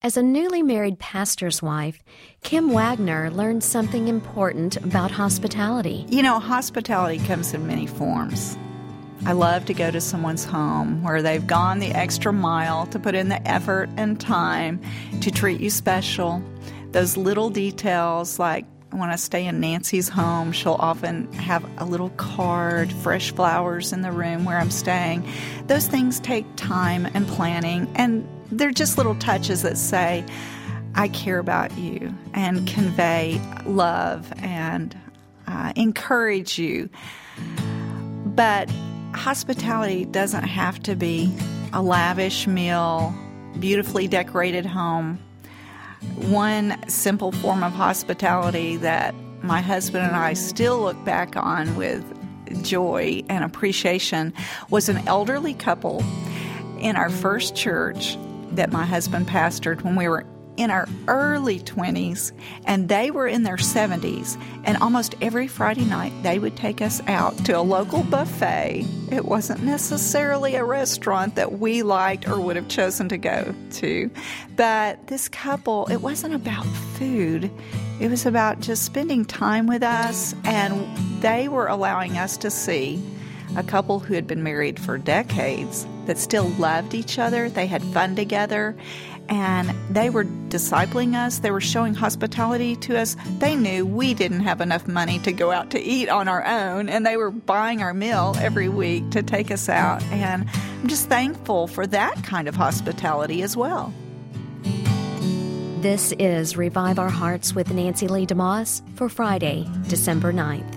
As a newly married pastor's wife, Kim Wagner learned something important about hospitality. You know, hospitality comes in many forms. I love to go to someone's home where they've gone the extra mile to put in the effort and time to treat you special. Those little details, like when I stay in Nancy's home, she'll often have a little card, fresh flowers in the room where I'm staying. Those things take time and planning, and they're just little touches that say, I care about you, and convey love and encourage you. But hospitality doesn't have to be a lavish meal, beautifully decorated home. One simple form of hospitality that my husband and I still look back on with joy and appreciation was an elderly couple in our first church that my husband pastored when we were in our early 20s, and they were in their 70s, and almost every Friday night they would take us out to a local buffet. It wasn't necessarily a restaurant that we liked or would have chosen to go to, but this couple, it wasn't about food. It was about just spending time with us, and they were allowing us to see a couple who had been married for decades that still loved each other. They had fun together, and they were discipling us. They were showing hospitality to us. They knew we didn't have enough money to go out to eat on our own, and they were buying our meal every week to take us out. And I'm just thankful for that kind of hospitality as well. This is Revive Our Hearts with Nancy Lee DeMoss for Friday, December 9th.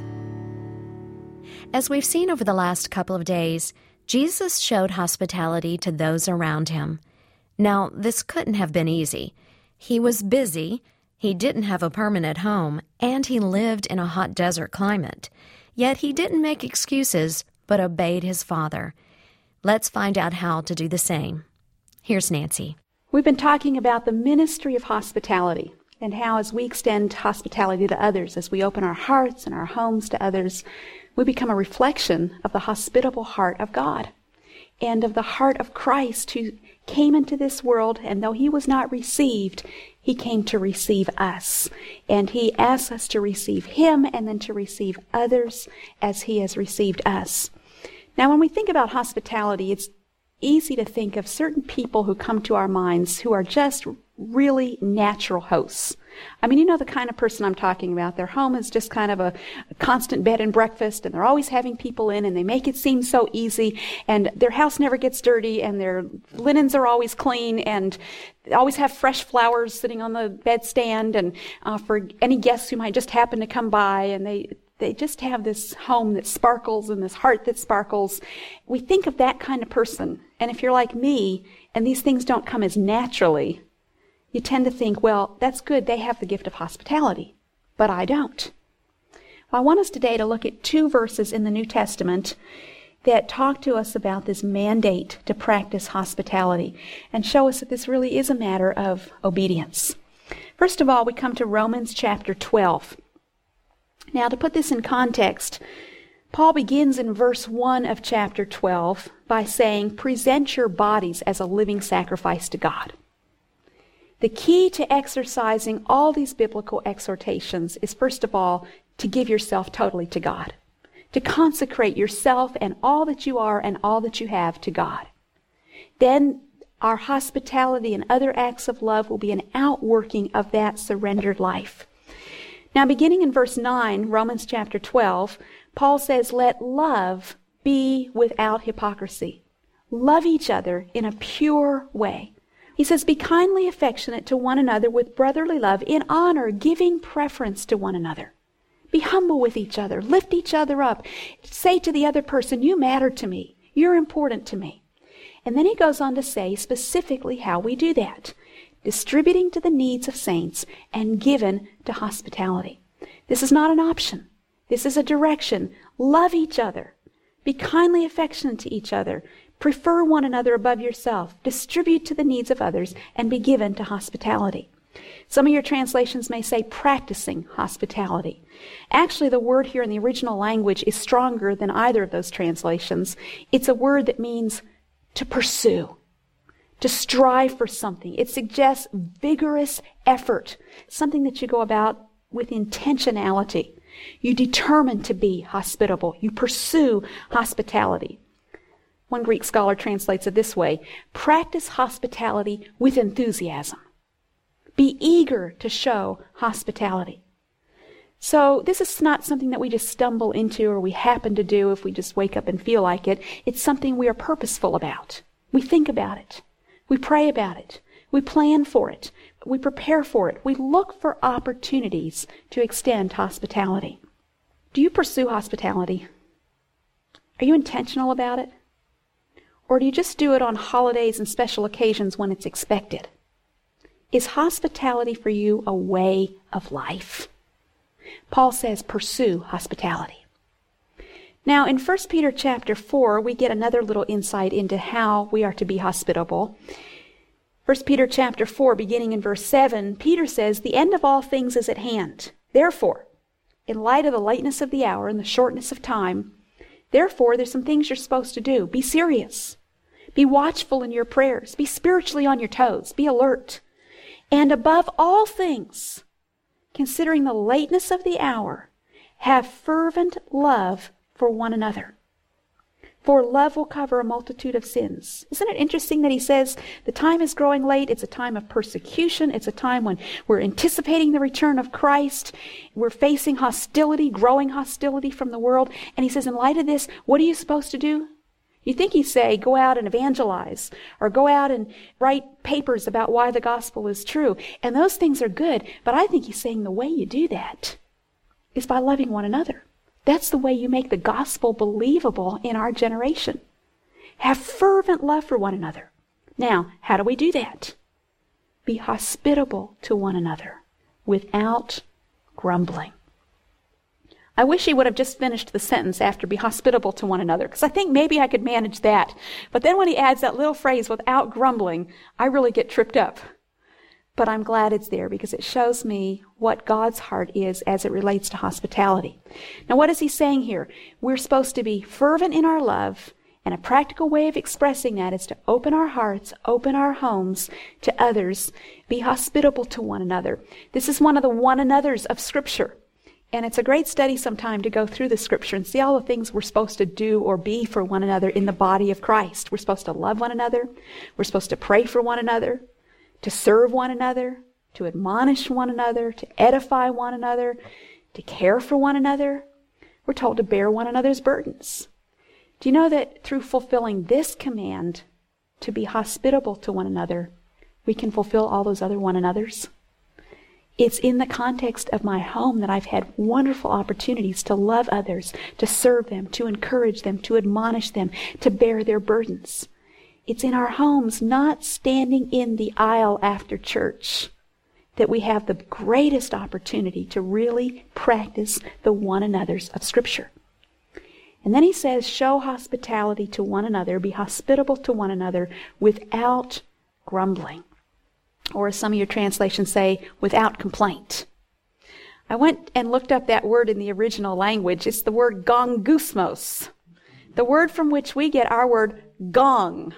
As we've seen over the last couple of days, Jesus showed hospitality to those around him. Now, this couldn't have been easy. He was busy, he didn't have a permanent home, and he lived in a hot desert climate. Yet he didn't make excuses, but obeyed his Father. Let's find out how to do the same. Here's Nancy. We've been talking about the ministry of hospitality and how as we extend hospitality to others, as we open our hearts and our homes to others, we become a reflection of the hospitable heart of God and of the heart of Christ, who came into this world, and though he was not received, he came to receive us. And he asks us to receive him and then to receive others as he has received us. Now, when we think about hospitality, it's easy to think of certain people who come to our minds who are just really natural hosts. I mean, you know the kind of person I'm talking about. Their home is just kind of a constant bed and breakfast, and they're always having people in, and they make it seem so easy, and their house never gets dirty, and their linens are always clean, and they always have fresh flowers sitting on the bedstand, and for any guests who might just happen to come by, and they just have this home that sparkles and this heart that sparkles. We think of that kind of person, and if you're like me, and these things don't come as naturally, you tend to think, well, that's good, they have the gift of hospitality, but I don't. Well, I want us today to look at 2 verses in the New Testament that talk to us about this mandate to practice hospitality and show us that this really is a matter of obedience. First of all, we come to Romans chapter 12. Now, to put this in context, Paul begins in verse 1 of chapter 12 by saying, present your bodies as a living sacrifice to God. The key to exercising all these biblical exhortations is, first of all, to give yourself totally to God, to consecrate yourself and all that you are and all that you have to God. Then our hospitality and other acts of love will be an outworking of that surrendered life. Now, beginning in verse 9, Romans chapter 12, Paul says, let love be without hypocrisy. Love each other in a pure way. He says, be kindly affectionate to one another with brotherly love, in honor, giving preference to one another. Be humble with each other. Lift each other up. Say to the other person, you matter to me. You're important to me. And then he goes on to say specifically how we do that. Distributing to the needs of saints and given to hospitality. This is not an option. This is a direction. Love each other. Be kindly affectionate to each other. Prefer one another above yourself. Distribute to the needs of others and be given to hospitality. Some of your translations may say practicing hospitality. Actually, the word here in the original language is stronger than either of those translations. It's a word that means to pursue, to strive for something. It suggests vigorous effort, something that you go about with intentionality. You determine to be hospitable. You pursue hospitality. One Greek scholar translates it this way: practice hospitality with enthusiasm. Be eager to show hospitality. So this is not something that we just stumble into or we happen to do if we just wake up and feel like it. It's something we are purposeful about. We think about it. We pray about it. We plan for it. We prepare for it. We look for opportunities to extend hospitality. Do you pursue hospitality? Are you intentional about it? Or do you just do it on holidays and special occasions when it's expected? Is hospitality for you a way of life? Paul says, pursue hospitality. Now, in 1 Peter chapter 4, we get another little insight into how we are to be hospitable. 1 Peter chapter 4, beginning in verse 7, Peter says, the end of all things is at hand. Therefore, in light of the lateness of the hour and the shortness of time, therefore, there's some things you're supposed to do. Be serious. Be watchful in your prayers. Be spiritually on your toes. Be alert. And above all things, considering the lateness of the hour, have fervent love for one another. For love will cover a multitude of sins. Isn't it interesting that he says the time is growing late? It's a time of persecution. It's a time when we're anticipating the return of Christ. We're facing hostility, growing hostility from the world. And he says, in light of this, what are you supposed to do? You think he'd say, go out and evangelize, or go out and write papers about why the gospel is true. And those things are good, but I think he's saying the way you do that is by loving one another. That's the way you make the gospel believable in our generation. Have fervent love for one another. Now, how do we do that? Be hospitable to one another without grumbling. I wish he would have just finished the sentence after be hospitable to one another, because I think maybe I could manage that. But then when he adds that little phrase, without grumbling, I really get tripped up. But I'm glad it's there because it shows me what God's heart is as it relates to hospitality. Now, what is he saying here? We're supposed to be fervent in our love, and a practical way of expressing that is to open our hearts, open our homes to others, be hospitable to one another. This is one of the one another's of Scripture. And it's a great study sometime to go through the Scripture and see all the things we're supposed to do or be for one another in the body of Christ. We're supposed to love one another. We're supposed to pray for one another, to serve one another, to admonish one another, to edify one another, to care for one another. We're told to bear one another's burdens. Do you know that through fulfilling this command to be hospitable to one another, we can fulfill all those other one another's? It's in the context of my home that I've had wonderful opportunities to love others, to serve them, to encourage them, to admonish them, to bear their burdens. It's in our homes, not standing in the aisle after church, that we have the greatest opportunity to really practice the one another's of Scripture. And then he says, show hospitality to one another, be hospitable to one another without grumbling. Or as some of your translations say, without complaint. I went and looked up that word in the original language. It's the word gongusmos, the word from which we get our word gong.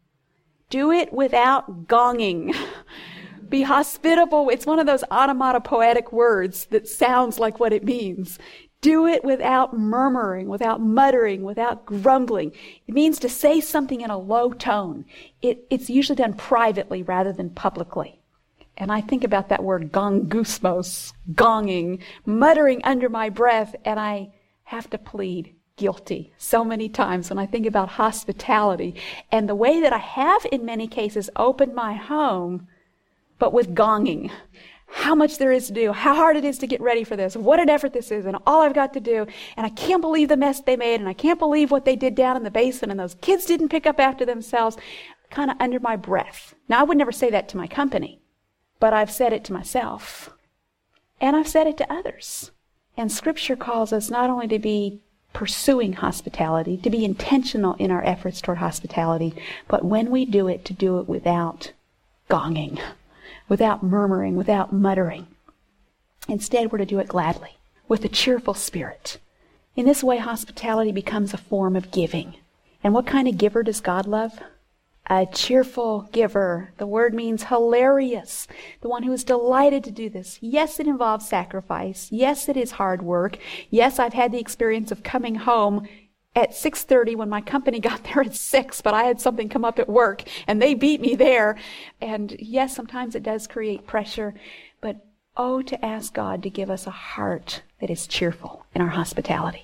Do it without gonging. Be hospitable. It's one of those onomatopoetic words that sounds like what it means. Do it without murmuring, without muttering, without grumbling. It means to say something in a low tone. It's usually done privately rather than publicly. And I think about that word gongusmos, gonging, muttering under my breath, and I have to plead guilty so many times when I think about hospitality and the way that I have in many cases opened my home, but with gonging. How much there is to do, how hard it is to get ready for this, what an effort this is, and all I've got to do, and I can't believe the mess they made, and I can't believe what they did down in the basement, and those kids didn't pick up after themselves, kind of under my breath. Now, I would never say that to my company, but I've said it to myself, and I've said it to others. And Scripture calls us not only to be pursuing hospitality, to be intentional in our efforts toward hospitality, but when we do it, to do it without gonging, without murmuring, without muttering. Instead, we're to do it gladly, with a cheerful spirit. In this way, hospitality becomes a form of giving. And what kind of giver does God love? A cheerful giver. The word means hilarious. The one who is delighted to do this. Yes, it involves sacrifice. Yes, it is hard work. Yes, I've had the experience of coming home at 6:30 when my company got there at 6, but I had something come up at work and they beat me there. And yes, sometimes it does create pressure, but oh, to ask God to give us a heart that is cheerful in our hospitality.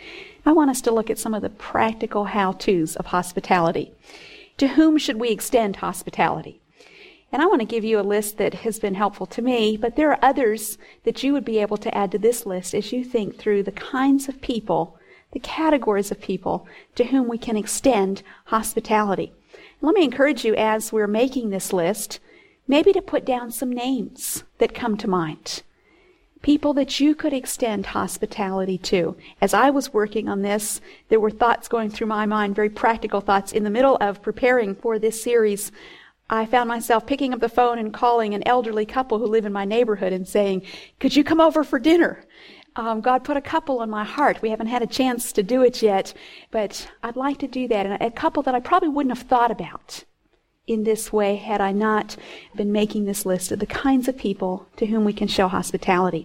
I want us to look at some of the practical how-tos of hospitality. To whom should we extend hospitality? And I want to give you a list that has been helpful to me, but there are others that you would be able to add to this list as you think through the kinds of people, the categories of people to whom we can extend hospitality. Let me encourage you as we're making this list, maybe to put down some names that come to mind. People that you could extend hospitality to. As I was working on this, there were thoughts going through my mind, very practical thoughts. In the middle of preparing for this series, I found myself picking up the phone and calling an elderly couple who live in my neighborhood and saying, "Could you come over for dinner?" God put a couple on my heart. We haven't had a chance to do it yet, but I'd like to do that. And a couple that I probably wouldn't have thought about in this way had I not been making this list of the kinds of people to whom we can show hospitality.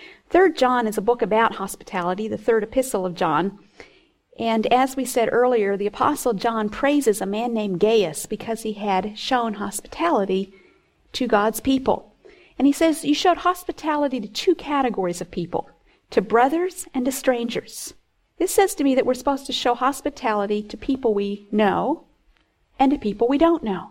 3 John is a book about hospitality, the third epistle of John. And as we said earlier, the Apostle John praises a man named Gaius because he had shown hospitality to God's people. And he says, you showed hospitality to 2 categories of people, to brothers and to strangers. This says to me that we're supposed to show hospitality to people we know and to people we don't know.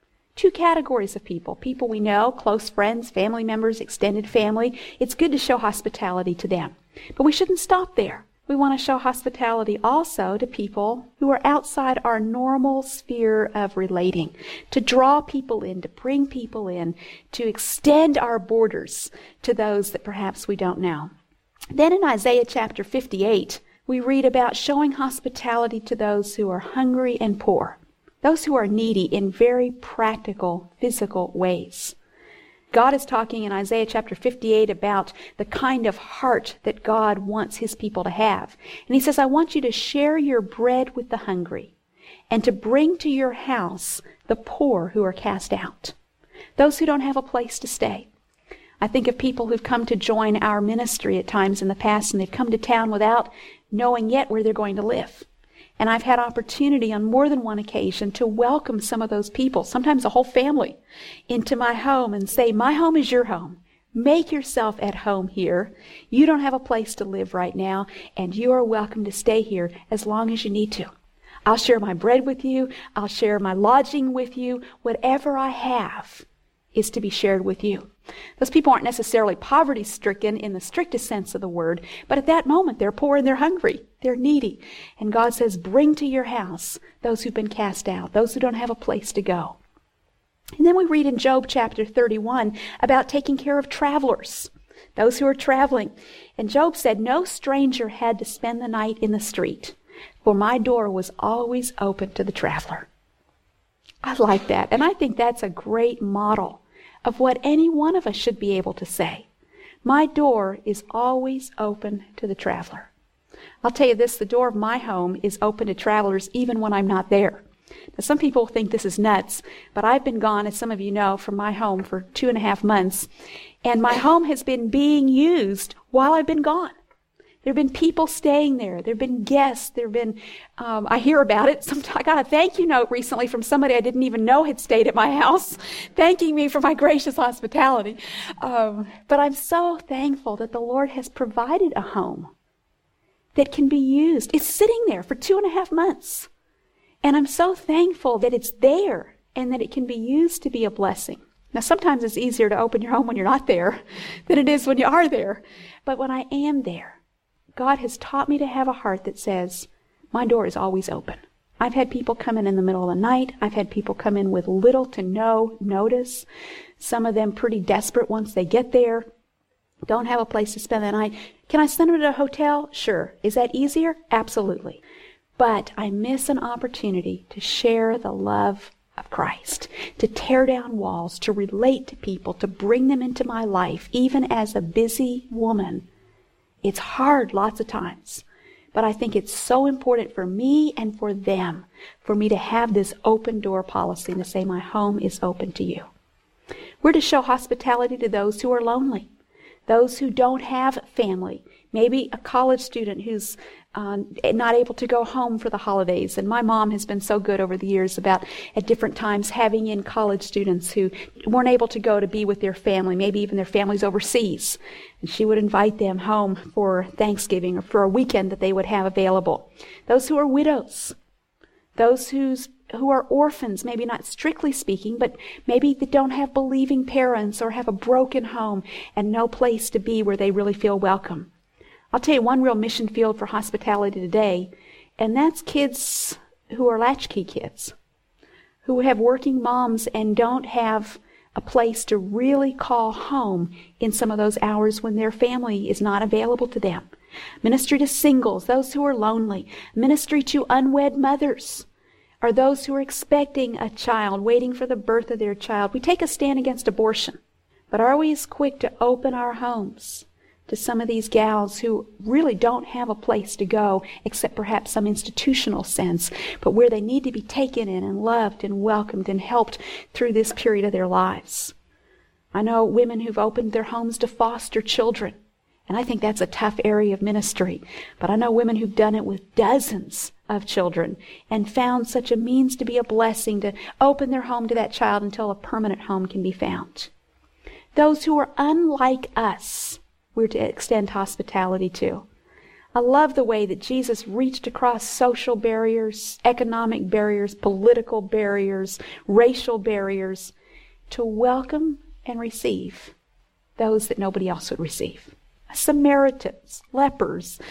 2 categories of people. People we know, close friends, family members, extended family. It's good to show hospitality to them. But we shouldn't stop there. We want to show hospitality also to people who are outside our normal sphere of relating, to draw people in, to bring people in, to extend our borders to those that perhaps we don't know. Then in Isaiah chapter 58, we read about showing hospitality to those who are hungry and poor. Those who are needy in very practical, physical ways. God is talking in Isaiah chapter 58 about the kind of heart that God wants His people to have. And He says, I want you to share your bread with the hungry and to bring to your house the poor who are cast out, those who don't have a place to stay. I think of people who've come to join our ministry at times in the past, and they've come to town without knowing yet where they're going to live. And I've had opportunity on more than one occasion to welcome some of those people, sometimes a whole family, into my home and say, my home is your home. Make yourself at home here. You don't have a place to live right now, and you are welcome to stay here as long as you need to. I'll share my bread with you. I'll share my lodging with you. Whatever I have is to be shared with you. Those people aren't necessarily poverty-stricken in the strictest sense of the word, but at that moment they're poor and they're hungry. They're needy. And God says, bring to your house those who've been cast out, those who don't have a place to go. And then we read in Job chapter 31 about taking care of travelers, those who are traveling. And Job said, no stranger had to spend the night in the street, for my door was always open to the traveler. I like that. And I think that's a great model of what any one of us should be able to say. My door is always open to the traveler. I'll tell you this, the door of my home is open to travelers even when I'm not there. Now, some people think this is nuts, but I've been gone, as some of you know, from my home for 2.5 months, and my home has been being used while I've been gone. There have been people staying there. There have been guests. There have been, I hear about it. I got a thank you note recently from somebody I didn't even know had stayed at my house, thanking me for my gracious hospitality. But I'm so thankful that the Lord has provided a home that can be used. It's sitting there for 2.5 months. And I'm so thankful that it's there and that it can be used to be a blessing. Now, sometimes it's easier to open your home when you're not there than it is when you are there. But when I am there, God has taught me to have a heart that says, my door is always open. I've had people come in the middle of the night. I've had people come in with little to no notice. Some of them pretty desperate once they get there. Don't have a place to spend the night. Can I send them to a hotel? Sure. Is that easier? Absolutely. But I miss an opportunity to share the love of Christ, to tear down walls, to relate to people, to bring them into my life, even as a busy woman. It's hard lots of times, but But I think it's so important for me and for them, for me to have this open door policy and to say my home is open to you. We're to show hospitality to those who are lonely, those who don't have family. Maybe a college student who's not able to go home for the holidays. And my mom has been so good over the years about at different times having in college students who weren't able to go to be with their family, maybe even their families overseas. And she would invite them home for Thanksgiving or for a weekend that they would have available. Those who are widows, those who are orphans, maybe not strictly speaking, but maybe they don't have believing parents or have a broken home and no place to be where they really feel welcome. I'll tell you one real mission field for hospitality today, and that's kids who are latchkey kids, who have working moms and don't have a place to really call home in some of those hours when their family is not available to them. Ministry to singles, those who are lonely. Ministry to unwed mothers, or those who are expecting a child, waiting for the birth of their child. We take a stand against abortion, but are we as quick to open our homes to some of these gals who really don't have a place to go except perhaps some institutional sense, but where they need to be taken in and loved and welcomed and helped through this period of their lives? I know women who've opened their homes to foster children, and I think that's a tough area of ministry, but I know women who've done it with dozens of children and found such a means to be a blessing to open their home to that child until a permanent home can be found. Those who are unlike us, we're to extend hospitality to. I love the way that Jesus reached across social barriers, economic barriers, political barriers, racial barriers, to welcome and receive those that nobody else would receive. Samaritans, lepers,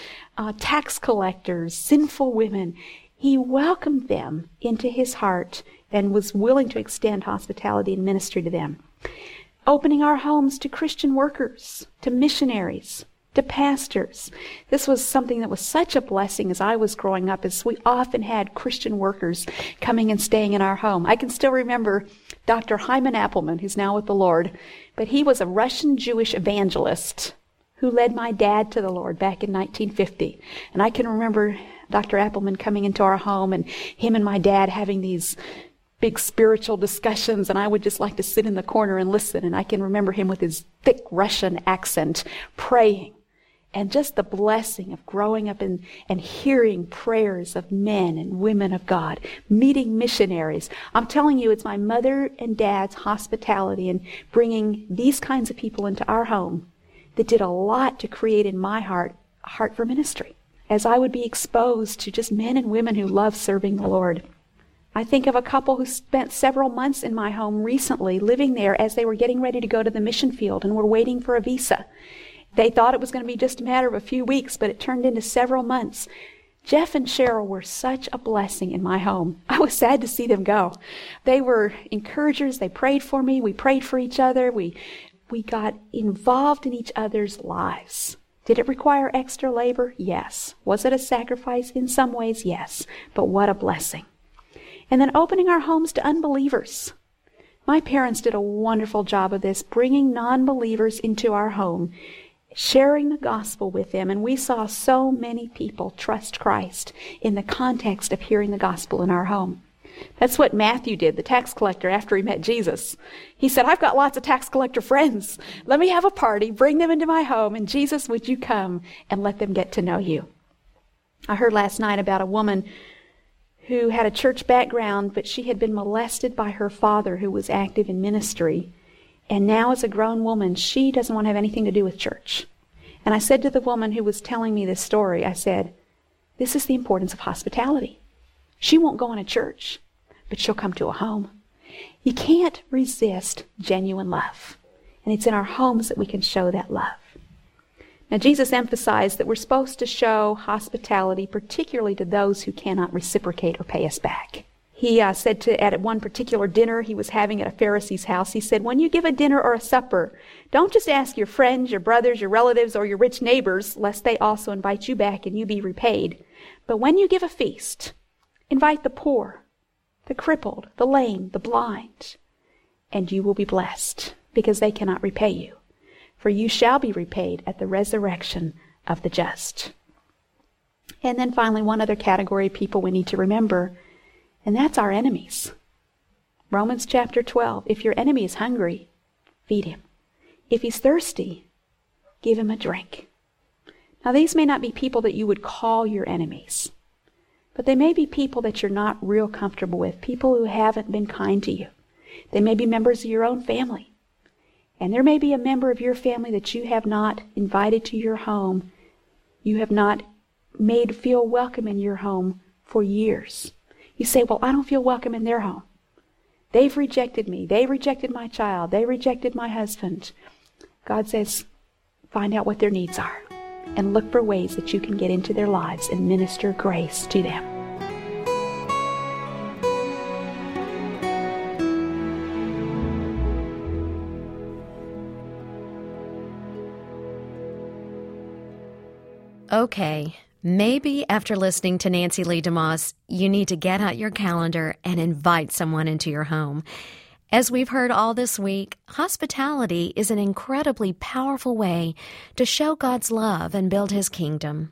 tax collectors, sinful women. He welcomed them into his heart and was willing to extend hospitality and ministry to them. Opening our homes to Christian workers, to missionaries, to pastors. This was something that was such a blessing as I was growing up, as we often had Christian workers coming and staying in our home. I can still remember Dr. Hyman Appleman, who's now with the Lord, but he was a Russian Jewish evangelist who led my dad to the Lord back in 1950. And I can remember Dr. Appleman coming into our home and him and my dad having these big spiritual discussions, and I would just like to sit in the corner and listen. And I can remember him with his thick Russian accent praying, and just the blessing of growing up and hearing prayers of men and women of God, meeting missionaries. I'm telling you, it's my mother and dad's hospitality and bringing these kinds of people into our home that did a lot to create in my heart a heart for ministry, as I would be exposed to just men and women who love serving the Lord. I think of a couple who spent several months in my home recently, living there as they were getting ready to go to the mission field and were waiting for a visa. They thought it was going to be just a matter of a few weeks, but it turned into several months. Jeff and Cheryl were such a blessing in my home. I was sad to see them go. They were encouragers. They prayed for me. We prayed for each other. We got involved in each other's lives. Did it require extra labor? Yes. Was it a sacrifice? In some ways, yes. But what a blessing. And then opening our homes to unbelievers. My parents did a wonderful job of this, bringing non-believers into our home, sharing the gospel with them, and we saw so many people trust Christ in the context of hearing the gospel in our home. That's what Matthew did, the tax collector, after he met Jesus. He said, I've got lots of tax collector friends. Let me have a party, bring them into my home, and Jesus, would you come and let them get to know you? I heard last night about a woman who had a church background, but she had been molested by her father, who was active in ministry. And now as a grown woman, she doesn't want to have anything to do with church. And I said to the woman who was telling me this story, I said, this is the importance of hospitality. She won't go in a church, but she'll come to a home. You can't resist genuine love. And it's in our homes that we can show that love. Now, Jesus emphasized that we're supposed to show hospitality, particularly to those who cannot reciprocate or pay us back. He said at one particular dinner he was having at a Pharisee's house, he said, when you give a dinner or a supper, don't just ask your friends, your brothers, your relatives, or your rich neighbors, lest they also invite you back and you be repaid. But when you give a feast, invite the poor, the crippled, the lame, the blind, and you will be blessed, because they cannot repay you. For you shall be repaid at the resurrection of the just. And then finally, one other category of people we need to remember, and that's our enemies. Romans chapter 12, if your enemy is hungry, feed him. If he's thirsty, give him a drink. Now, these may not be people that you would call your enemies, but they may be people that you're not real comfortable with, people who haven't been kind to you. They may be members of your own family. And there may be a member of your family that you have not invited to your home. You have not made feel welcome in your home for years. You say, well, I don't feel welcome in their home. They've rejected me. They rejected my child. They rejected my husband. God says, find out what their needs are and look for ways that you can get into their lives and minister grace to them. Okay, maybe after listening to Nancy Lee DeMoss, you need to get out your calendar and invite someone into your home. As we've heard all this week, hospitality is an incredibly powerful way to show God's love and build His kingdom.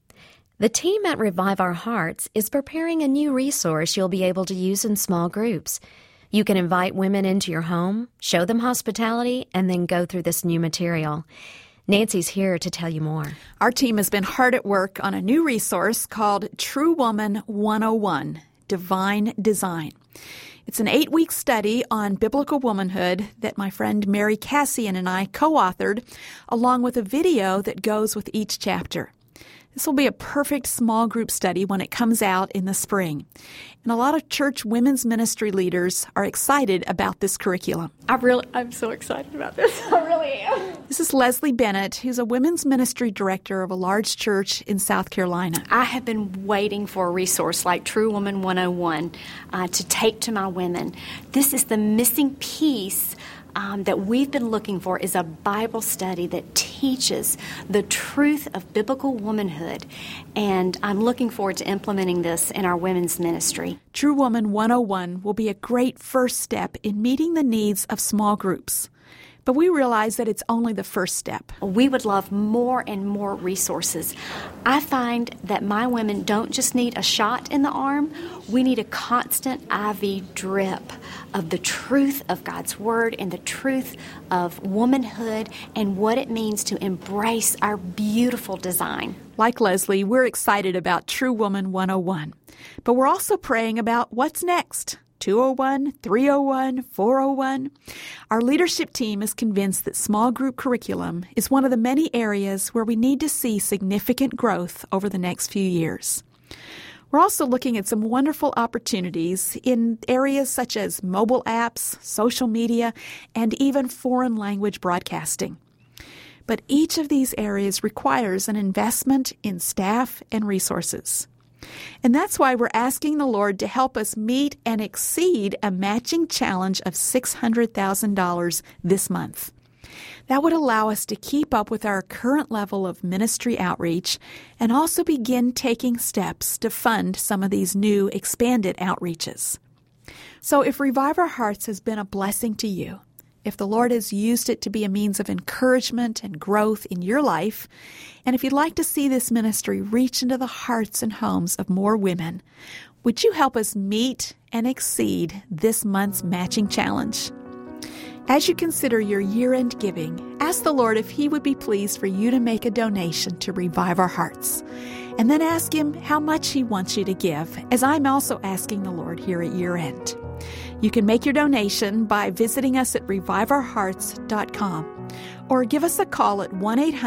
The team at Revive Our Hearts is preparing a new resource you'll be able to use in small groups. You can invite women into your home, show them hospitality, and then go through this new material. Nancy's here to tell you more. Our team has been hard at work on a new resource called True Woman 101, Divine Design. It's an 8-week study on biblical womanhood that my friend Mary Cassian and I co-authored, along with a video that goes with each chapter. This will be a perfect small group study when it comes out in the spring. And a lot of church women's ministry leaders are excited about this curriculum. I'm so excited about this. I really am. This is Leslie Bennett, who's a women's ministry director of a large church in South Carolina. I have been waiting for a resource like True Woman 101 to take to my women. This is the missing piece that we've been looking for, is a Bible study that teaches the truth of biblical womanhood. And I'm looking forward to implementing this in our women's ministry. True Woman 101 will be a great first step in meeting the needs of small groups. But we realize that it's only the first step. We would love more and more resources. I find that my women don't just need a shot in the arm. We need a constant IV drip of the truth of God's Word and the truth of womanhood and what it means to embrace our beautiful design. Like Leslie, we're excited about True Woman 101. But we're also praying about what's next. 201, 301, 401. Our leadership team is convinced that small group curriculum is one of the many areas where we need to see significant growth over the next few years. We're also looking at some wonderful opportunities in areas such as mobile apps, social media, and even foreign language broadcasting. But each of these areas requires an investment in staff and resources. And that's why we're asking the Lord to help us meet and exceed a matching challenge of $600,000 this month. That would allow us to keep up with our current level of ministry outreach and also begin taking steps to fund some of these new expanded outreaches. So if Revive Our Hearts has been a blessing to you, if the Lord has used it to be a means of encouragement and growth in your life, and if you'd like to see this ministry reach into the hearts and homes of more women, would you help us meet and exceed this month's matching challenge? As you consider your year-end giving, ask the Lord if He would be pleased for you to make a donation to Revive Our Hearts. And then ask Him how much He wants you to give, as I'm also asking the Lord here at year-end. You can make your donation by visiting us at reviveourhearts.com or give us a call at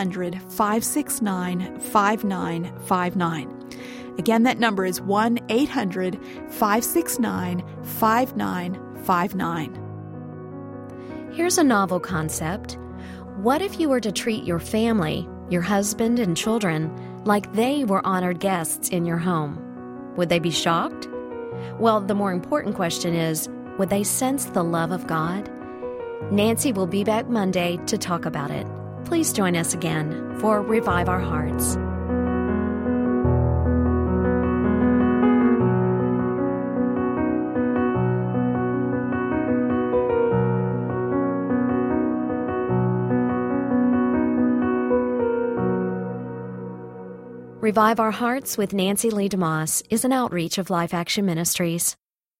1-800-569-5959. Again, that number is 1-800-569-5959. Here's a novel concept. What if you were to treat your family, your husband and children, like they were honored guests in your home? Would they be shocked? Well, the more important question is, would they sense the love of God? Nancy will be back Monday to talk about it. Please join us again for Revive Our Hearts. Revive Our Hearts with Nancy Lee DeMoss is an outreach of Life Action Ministries.